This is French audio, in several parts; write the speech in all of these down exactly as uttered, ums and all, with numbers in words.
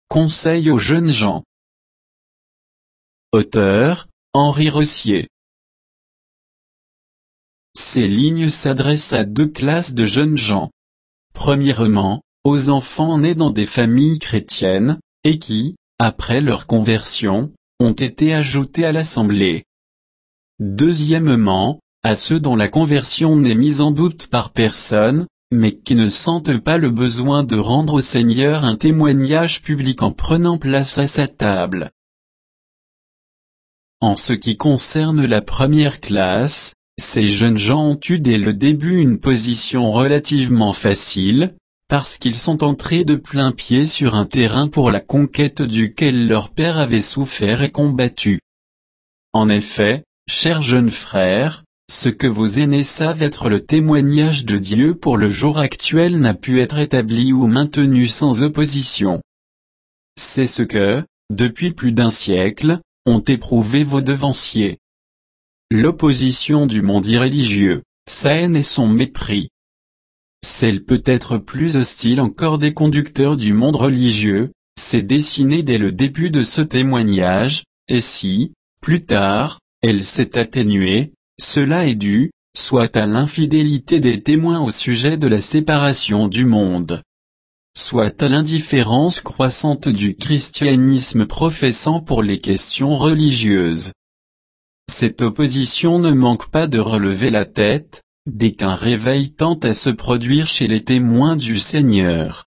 Conseil aux jeunes gens. Auteur, Henri Rossier. Ces lignes s'adressent à deux classes de jeunes gens. Premièrement, aux enfants nés dans des familles chrétiennes, et qui, après leur conversion, ont été ajoutés à l'assemblée. Deuxièmement, à ceux dont la conversion n'est mise en doute par personne, mais qui ne sentent pas le besoin de rendre au Seigneur un témoignage public en prenant place à sa table. En ce qui concerne la première classe, ces jeunes gens ont eu dès le début une position relativement facile, parce qu'ils sont entrés de plein pied sur un terrain pour la conquête duquel leur père avait souffert et combattu. En effet, chers jeunes frères, ce que vos aînés savent être le témoignage de Dieu pour le jour actuel n'a pu être établi ou maintenu sans opposition. C'est ce que, depuis plus d'un siècle, ont éprouvé vos devanciers. L'opposition du monde irréligieux, sa haine et son mépris. Celle peut-être plus hostile encore des conducteurs du monde religieux, s'est dessinée dès le début de ce témoignage, et si, plus tard, elle s'est atténuée, cela est dû, soit à l'infidélité des témoins au sujet de la séparation du monde, soit à l'indifférence croissante du christianisme professant pour les questions religieuses. Cette opposition ne manque pas de relever la tête, dès qu'un réveil tente à se produire chez les témoins du Seigneur.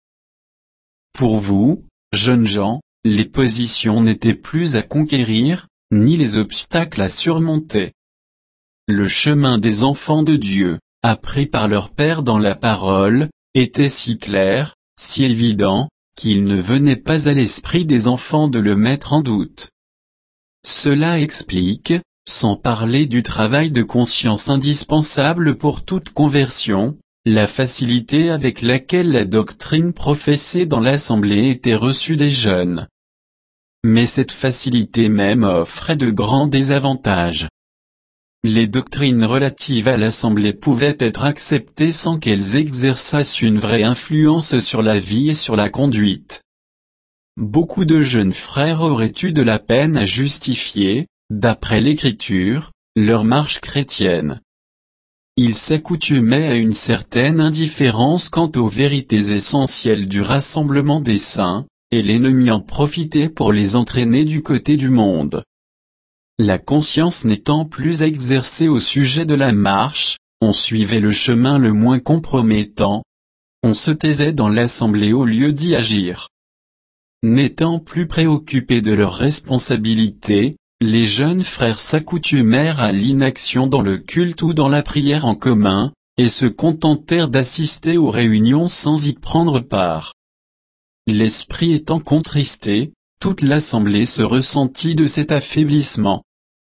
Pour vous, jeunes gens, les positions n'étaient plus à conquérir, ni les obstacles à surmonter. Le chemin des enfants de Dieu, appris par leur Père dans la parole, était si clair, si évident, qu'il ne venait pas à l'esprit des enfants de le mettre en doute. Cela explique, sans parler du travail de conscience indispensable pour toute conversion, la facilité avec laquelle la doctrine professée dans l'assemblée était reçue des jeunes. Mais cette facilité même offrait de grands désavantages. Les doctrines relatives à l'assemblée pouvaient être acceptées sans qu'elles exerçassent une vraie influence sur la vie et sur la conduite. Beaucoup de jeunes frères auraient eu de la peine à justifier, d'après l'Écriture, leur marche chrétienne. Ils s'accoutumaient à une certaine indifférence quant aux vérités essentielles du rassemblement des saints, et l'ennemi en profitait pour les entraîner du côté du monde. La conscience n'étant plus exercée au sujet de la marche, on suivait le chemin le moins compromettant. On se taisait dans l'assemblée au lieu d'y agir. N'étant plus préoccupés de leurs responsabilités, les jeunes frères s'accoutumèrent à l'inaction dans le culte ou dans la prière en commun, et se contentèrent d'assister aux réunions sans y prendre part. L'esprit étant contristé, toute l'assemblée se ressentit de cet affaiblissement.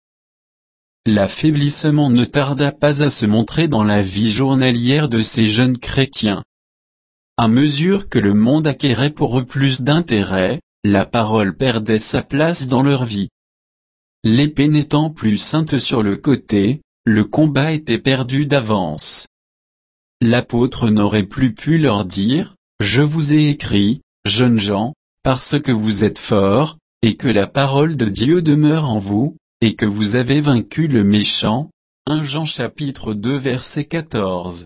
L'affaiblissement ne tarda pas à se montrer dans la vie journalière de ces jeunes chrétiens. À mesure que le monde acquérait pour eux plus d'intérêt, la parole perdait sa place dans leur vie. L'épée n'étant plus sainte sur le côté, le combat était perdu d'avance. L'apôtre n'aurait plus pu leur dire, « Je vous ai écrit, jeunes gens, parce que vous êtes forts, et que la parole de Dieu demeure en vous, et que vous avez vaincu le méchant. » premier Jean chapitre deux verset quatorze.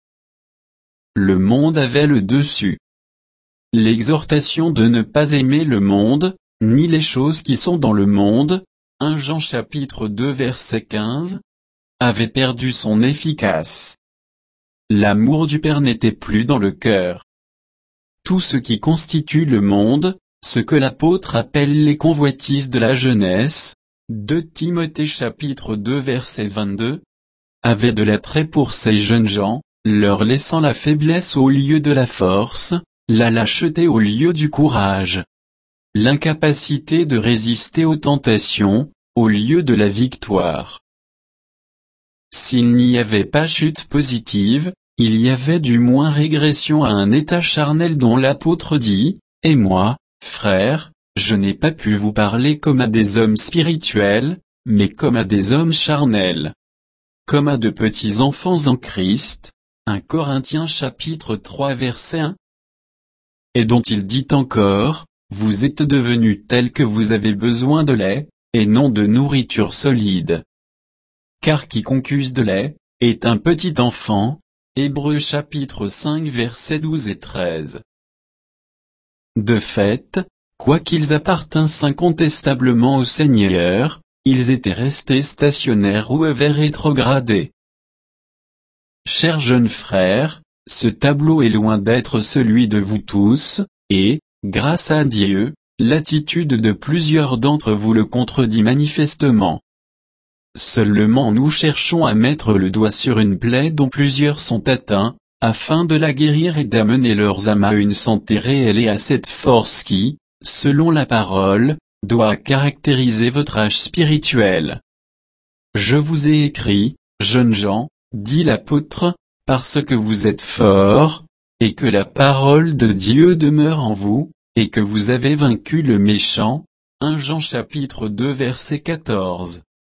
Le monde avait le dessus. L'exhortation de ne pas aimer le monde, ni les choses qui sont dans le monde, premier Jean chapitre deux verset quinze, avait perdu son efficace. L'amour du Père n'était plus dans le cœur. Tout ce qui constitue le monde, ce que l'apôtre appelle les convoitises de la jeunesse, deux Timothée chapitre deux verset vingt-deux, avait de l'attrait pour ces jeunes gens, leur laissant la faiblesse au lieu de la force, la lâcheté au lieu du courage, l'incapacité de résister aux tentations, au lieu de la victoire. S'il n'y avait pas chute positive, il y avait du moins régression à un état charnel dont l'apôtre dit, « Et moi, frères, je n'ai pas pu vous parler comme à des hommes spirituels, mais comme à des hommes charnels. Comme à de petits enfants en Christ. » premier Corinthiens chapitre trois verset un. Et dont il dit encore, vous êtes devenus tels que vous avez besoin de lait, et non de nourriture solide. Car quiconque use de lait, est un petit enfant. Hébreux chapitre cinq versets douze et treize. De fait, quoiqu'ils appartinssent incontestablement au Seigneur, ils étaient restés stationnaires ou avaient rétrogradé. Chers jeunes frères, ce tableau est loin d'être celui de vous tous, et, grâce à Dieu, l'attitude de plusieurs d'entre vous le contredit manifestement. Seulement nous cherchons à mettre le doigt sur une plaie dont plusieurs sont atteints, afin de la guérir et d'amener leurs âmes à une santé réelle et à cette force qui, selon la parole, doit caractériser votre âge spirituel. Je vous ai écrit, jeunes gens, dit l'apôtre, parce que vous êtes forts, et que la parole de Dieu demeure en vous, et que vous avez vaincu le méchant. premier Jean chapitre deux verset quatorze.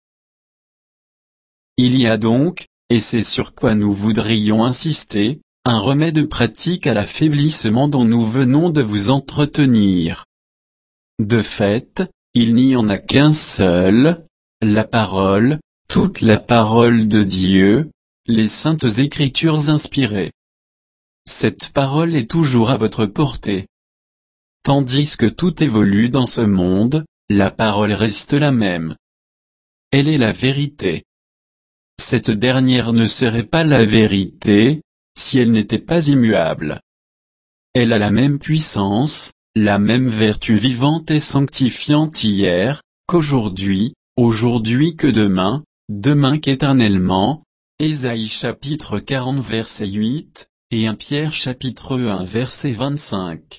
Il y a donc, et c'est sur quoi nous voudrions insister, un remède pratique à l'affaiblissement dont nous venons de vous entretenir. De fait, il n'y en a qu'un seul, la parole, toute la parole de Dieu, les saintes écritures inspirées. Cette parole est toujours à votre portée. Tandis que tout évolue dans ce monde, la parole reste la même. Elle est la vérité. Cette dernière ne serait pas la vérité, si elle n'était pas immuable. Elle a la même puissance, la même vertu vivante et sanctifiante hier, qu'aujourd'hui, aujourd'hui que demain, demain qu'éternellement. Ésaïe chapitre quarante verset huit, et premier Pierre chapitre un verset vingt-cinq.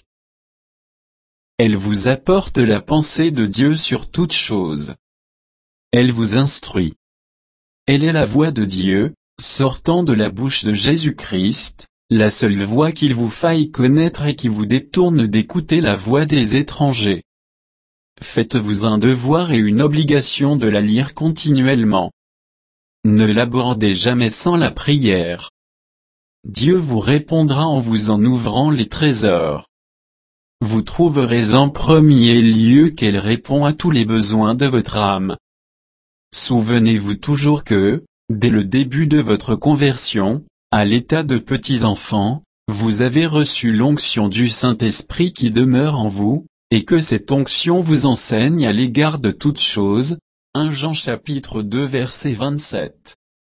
Elle vous apporte la pensée de Dieu sur toutes choses. Elle vous instruit. Elle est la voix de Dieu, sortant de la bouche de Jésus-Christ, la seule voix qu'il vous faille connaître et qui vous détourne d'écouter la voix des étrangers. Faites-vous un devoir et une obligation de la lire continuellement. Ne l'abordez jamais sans la prière. Dieu vous répondra en vous en ouvrant les trésors. Vous trouverez en premier lieu qu'elle répond à tous les besoins de votre âme. Souvenez-vous toujours que, dès le début de votre conversion, à l'état de petits enfants, vous avez reçu l'onction du Saint-Esprit qui demeure en vous, et que cette onction vous enseigne à l'égard de toutes choses. premier Jean chapitre deux verset vingt-sept.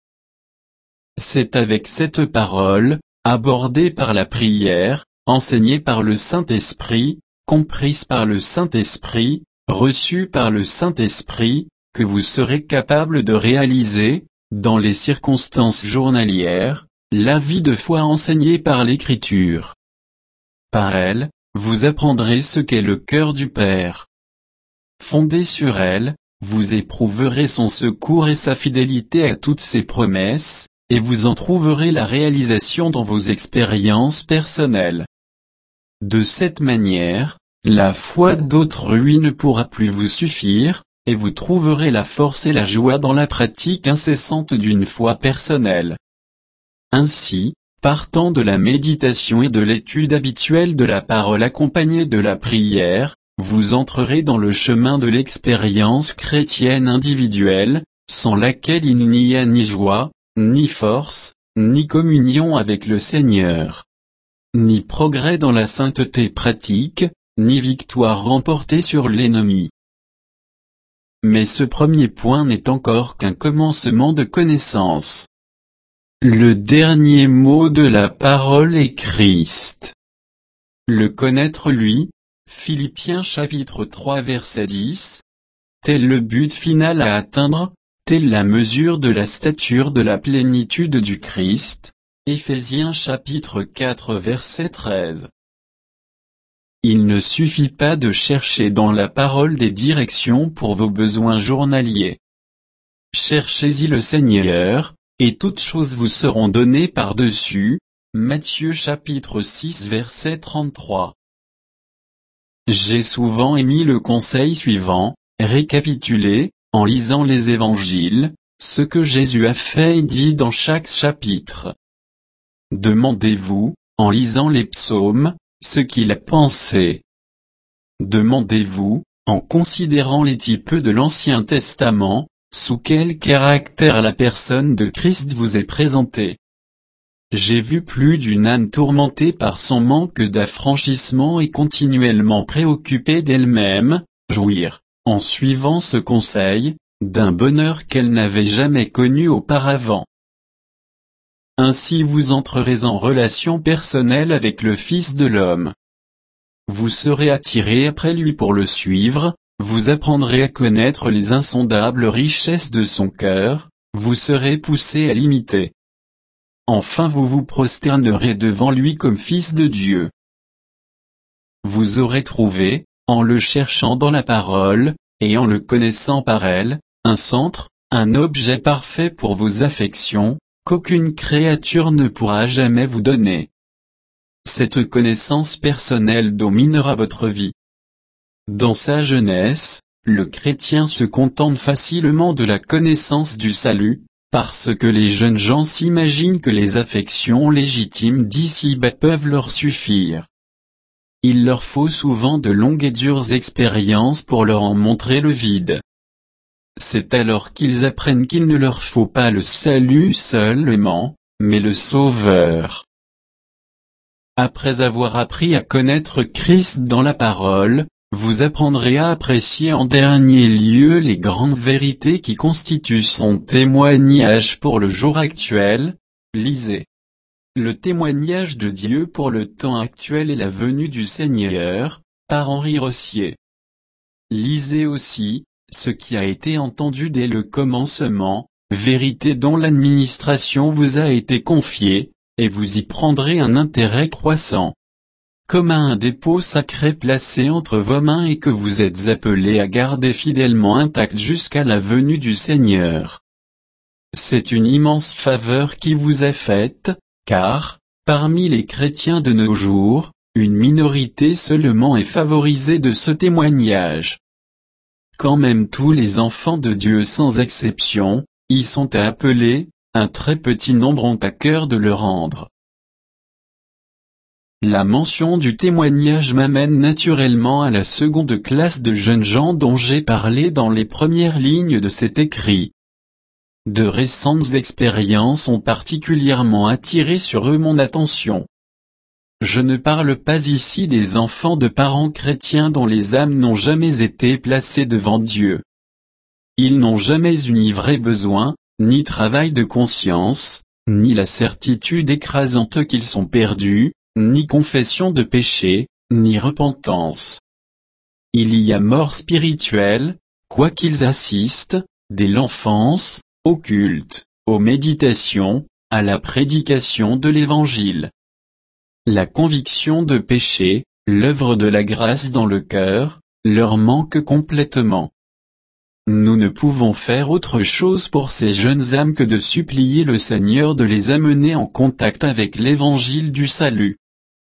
C'est avec cette parole, abordée par la prière, enseignée par le Saint-Esprit, comprise par le Saint-Esprit, reçue par le Saint-Esprit, que vous serez capable de réaliser, dans les circonstances journalières, la vie de foi enseignée par l'Écriture. Par elle, vous apprendrez ce qu'est le cœur du Père. Fondé sur elle, vous éprouverez son secours et sa fidélité à toutes ses promesses, et vous en trouverez la réalisation dans vos expériences personnelles. De cette manière, la foi d'autrui ne pourra plus vous suffire, et vous trouverez la force et la joie dans la pratique incessante d'une foi personnelle. Ainsi, partant de la méditation et de l'étude habituelle de la parole accompagnée de la prière, vous entrerez dans le chemin de l'expérience chrétienne individuelle, sans laquelle il n'y a ni joie, ni force, ni communion avec le Seigneur, ni progrès dans la sainteté pratique, ni victoire remportée sur l'ennemi. Mais ce premier point n'est encore qu'un commencement de connaissance. Le dernier mot de la parole est Christ. Le connaître lui, Philippiens chapitre trois verset dix, tel le but final à atteindre, telle la mesure de la stature de la plénitude du Christ, Éphésiens chapitre quatre verset treize. Il ne suffit pas de chercher dans la parole des directions pour vos besoins journaliers. Cherchez-y le Seigneur, et toutes choses vous seront données par-dessus. Matthieu chapitre six verset trente-trois. J'ai souvent émis le conseil suivant, récapituler, en lisant les évangiles, ce que Jésus a fait et dit dans chaque chapitre. Demandez-vous, en lisant les psaumes, ce qu'il a pensé. demandez-vous, en considérant les types de l'Ancien Testament, sous quel caractère la personne de Christ vous est présentée. J'ai vu plus d'une âme tourmentée par son manque d'affranchissement et continuellement préoccupée d'elle-même, jouir, en suivant ce conseil, d'un bonheur qu'elle n'avait jamais connu auparavant. Ainsi vous entrerez en relation personnelle avec le Fils de l'homme. Vous serez attiré après lui pour le suivre, vous apprendrez à connaître les insondables richesses de son cœur, vous serez poussé à l'imiter. Enfin vous vous prosternerez devant lui comme fils de Dieu. Vous aurez trouvé, en le cherchant dans la parole, et en le connaissant par elle, un centre, un objet parfait pour vos affections, qu'aucune créature ne pourra jamais vous donner. Cette connaissance personnelle dominera votre vie. Dans sa jeunesse, le chrétien se contente facilement de la connaissance du salut, parce que les jeunes gens s'imaginent que les affections légitimes d'ici-bas peuvent leur suffire. Il leur faut souvent de longues et dures expériences pour leur en montrer le vide. C'est alors qu'ils apprennent qu'il ne leur faut pas le salut seulement, mais le Sauveur. Après avoir appris à connaître Christ dans la parole, vous apprendrez à apprécier en dernier lieu les grandes vérités qui constituent son témoignage pour le jour actuel. Lisez. Le témoignage de Dieu pour le temps actuel et la venue du Seigneur, par Henri Rossier. Lisez aussi, ce qui a été entendu dès le commencement, vérité dont l'administration vous a été confiée, et vous y prendrez un intérêt croissant. Comme à un dépôt sacré placé entre vos mains et que vous êtes appelés à garder fidèlement intact jusqu'à la venue du Seigneur. C'est une immense faveur qui vous est faite, car, parmi les chrétiens de nos jours, une minorité seulement est favorisée de ce témoignage. Quand même tous les enfants de Dieu sans exception, y sont appelés, un très petit nombre ont à cœur de le rendre. La mention du témoignage m'amène naturellement à la seconde classe de jeunes gens dont j'ai parlé dans les premières lignes de cet écrit. De récentes expériences ont particulièrement attiré sur eux mon attention. Je ne parle pas ici des enfants de parents chrétiens dont les âmes n'ont jamais été placées devant Dieu. Ils n'ont jamais eu ni vrai besoin, ni travail de conscience, ni la certitude écrasante qu'ils sont perdus, ni confession de péché, ni repentance. Il y a mort spirituelle, quoi qu'ils assistent, dès l'enfance, au culte, aux méditations, à la prédication de l'Évangile. La conviction de péché, l'œuvre de la grâce dans le cœur, leur manque complètement. Nous ne pouvons faire autre chose pour ces jeunes âmes que de supplier le Seigneur de les amener en contact avec l'Évangile du salut.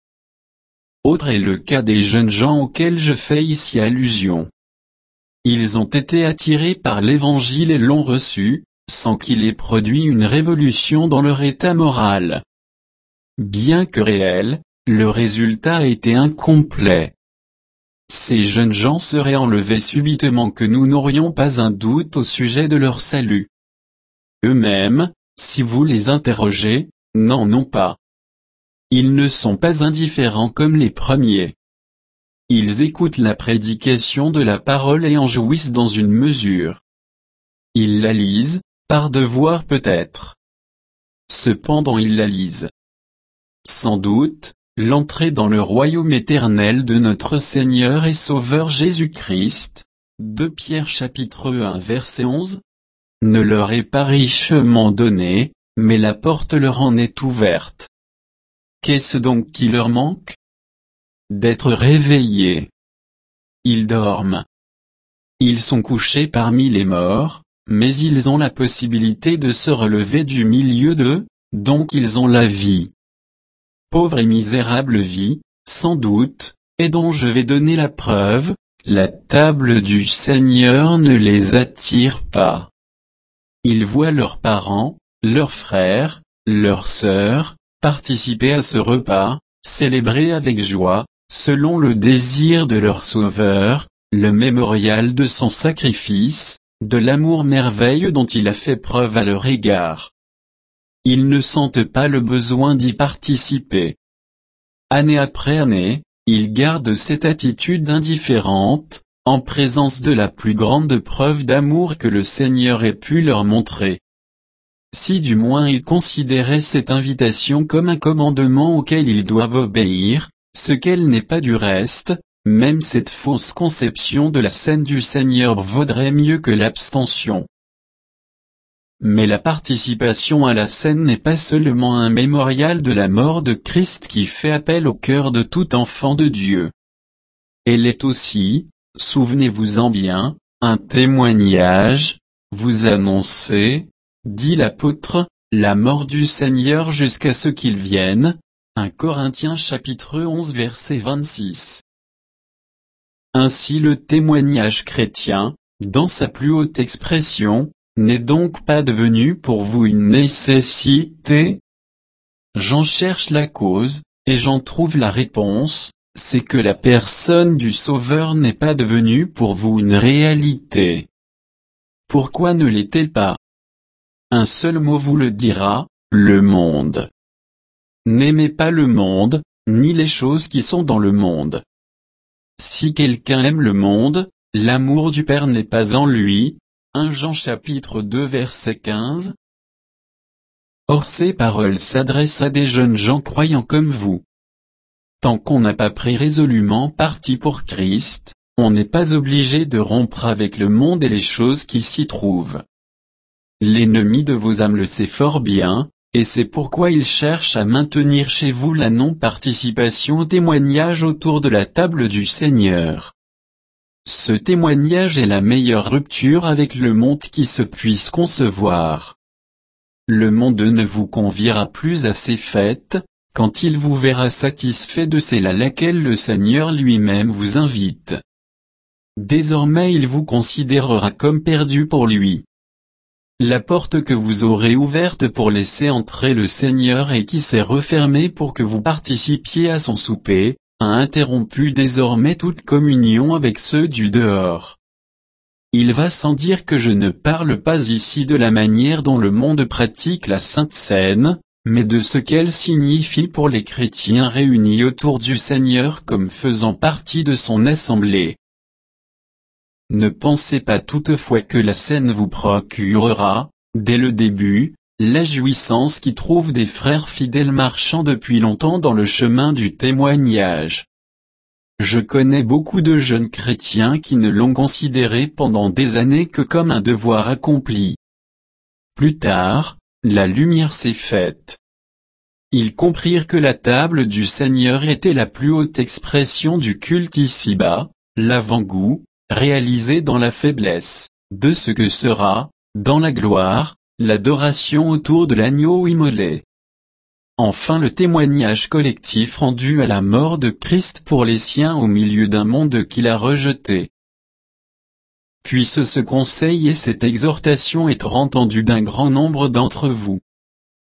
Autre est le cas des jeunes gens auxquels je fais ici allusion. Ils ont été attirés par l'Évangile et l'ont reçu, sans qu'il ait produit une révolution dans leur état moral. Bien que réel, le résultat a été incomplet. Ces jeunes gens seraient enlevés subitement que nous n'aurions pas un doute au sujet de leur salut. Eux-mêmes, si vous les interrogez, n'en ont pas. Ils ne sont pas indifférents comme les premiers. Ils écoutent la prédication de la parole et en jouissent dans une mesure. Ils la lisent, par devoir peut-être. Cependant ils la lisent. Sans doute, l'entrée dans le royaume éternel de notre Seigneur et Sauveur Jésus-Christ, deux Pierre chapitre un verset onze, ne leur est pas richement donnée, mais la porte leur en est ouverte. Qu'est-ce donc qui leur manque? D'être réveillés. Ils dorment. Ils sont couchés parmi les morts, mais ils ont la possibilité de se relever du milieu d'eux, donc ils ont la vie. Pauvre et misérable vie, sans doute, et dont je vais donner la preuve, la table du Seigneur ne les attire pas. Ils voient leurs parents, leurs frères, leurs sœurs, participer à ce repas, célébrer avec joie, selon le désir de leur Sauveur, le mémorial de son sacrifice, de l'amour merveilleux dont il a fait preuve à leur égard. Ils ne sentent pas le besoin d'y participer. Année après année, ils gardent cette attitude indifférente, en présence de la plus grande preuve d'amour que le Seigneur ait pu leur montrer. Si du moins ils considéraient cette invitation comme un commandement auquel ils doivent obéir, ce qu'elle n'est pas du reste, même cette fausse conception de la scène du Seigneur vaudrait mieux que l'abstention. Mais la participation à la scène n'est pas seulement un mémorial de la mort de Christ qui fait appel au cœur de tout enfant de Dieu. Elle est aussi, souvenez-vous-en bien, un témoignage, vous annoncez, dit l'apôtre, la mort du Seigneur jusqu'à ce qu'il vienne, un Corinthiens chapitre onze verset vingt-six. Ainsi le témoignage chrétien, dans sa plus haute expression, n'est donc pas devenu pour vous une nécessité? J'en cherche la cause, et j'en trouve la réponse, c'est que la personne du Sauveur n'est pas devenue pour vous une réalité. Pourquoi ne l'est-elle pas? Un seul mot vous le dira, le monde. N'aimez pas le monde, ni les choses qui sont dans le monde. Si quelqu'un aime le monde, l'amour du Père n'est pas en lui. un Jean chapitre deux verset quinze. Or ces paroles s'adressent à des jeunes gens croyants comme vous. Tant qu'on n'a pas pris résolument parti pour Christ, on n'est pas obligé de rompre avec le monde et les choses qui s'y trouvent. L'ennemi de vos âmes le sait fort bien, et c'est pourquoi il cherche à maintenir chez vous la non-participation au témoignage autour de la table du Seigneur. Ce témoignage est la meilleure rupture avec le monde qui se puisse concevoir. Le monde ne vous conviera plus à ces fêtes, quand il vous verra satisfait de celle à laquelle le Seigneur lui-même vous invite. Désormais il vous considérera comme perdu pour lui. La porte que vous aurez ouverte pour laisser entrer le Seigneur et qui s'est refermée pour que vous participiez à son souper, a interrompu désormais toute communion avec ceux du dehors. Il va sans dire que je ne parle pas ici de la manière dont le monde pratique la Sainte Seine, mais de ce qu'elle signifie pour les chrétiens réunis autour du Seigneur comme faisant partie de son assemblée. Ne pensez pas toutefois que la scène vous procurera, dès le début, la jouissance qui trouve des frères fidèles marchant depuis longtemps dans le chemin du témoignage. Je connais beaucoup de jeunes chrétiens qui ne l'ont considéré pendant des années que comme un devoir accompli. Plus tard, la lumière s'est faite. Ils comprirent que la table du Seigneur était la plus haute expression du culte ici-bas, l'avant-goût, réalisé dans la faiblesse, de ce que sera, dans la gloire, l'adoration autour de l'agneau immolé. Enfin le témoignage collectif rendu à la mort de Christ pour les siens au milieu d'un monde qu'il a rejeté. Puisse ce conseil et cette exhortation être entendus d'un grand nombre d'entre vous.